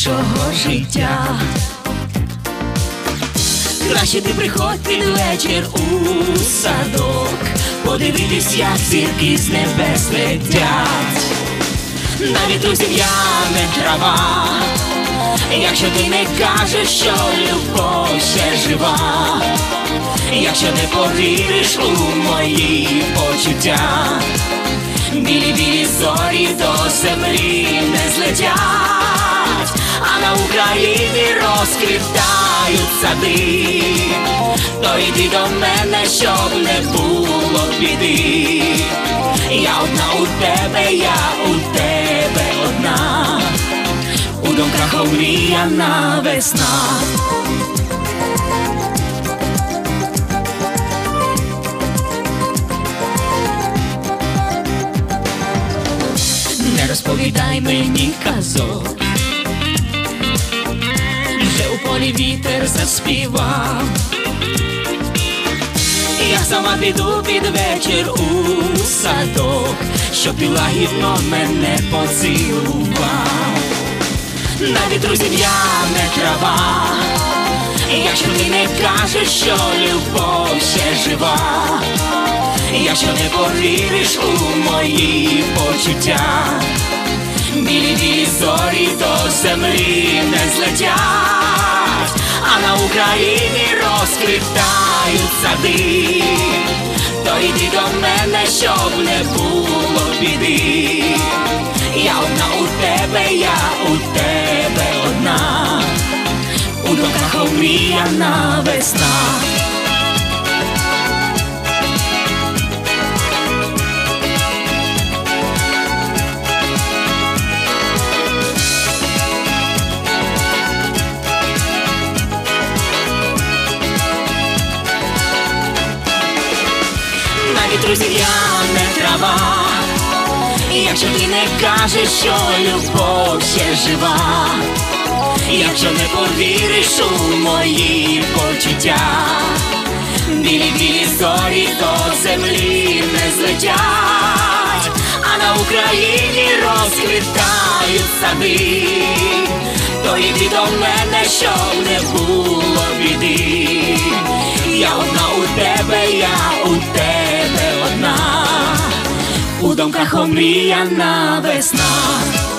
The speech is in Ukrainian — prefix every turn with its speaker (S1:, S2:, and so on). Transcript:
S1: нашого життя. Краще ти приходь під вечір у садок, подивитись, як зірки з небес летять. На вітру зів'яне трава, якщо ти не кажеш, що любов ще жива, якщо не повіриш у мої почуття, білі-білі зорі до землі не злетять, а на Україні розквітають сади. То йди до мене, щоб не було біди. Я одна у тебе, я у тебе одна, у думках омріяна весна. Не розповідай мені казок, вже у полі вітер заспівав. Я сама піду під вечір у садок, щоб ти лагідно мене поцілував. На вітру зів'яне трава, якщо ти не кажеш, що любов ще жива, якщо не повіриш у мої почуття, білі-білі зорі до землі не злетять, а на Україні розквітають сади. То йди до мене, щоб не було біди. Я одна у тебе, я у тебе одна, у думках омріяна весна. На вітру зів'яне трава, якщо ти не кажеш, що любов ще жива, якщо не повіриш у мої почуття, білі-білі зорі до землі не злетять, а на Україні розквітають сади. То йди до мене, щоб не було біди. Я одна у тебе, я у тебе одна, у думках омріяна весна.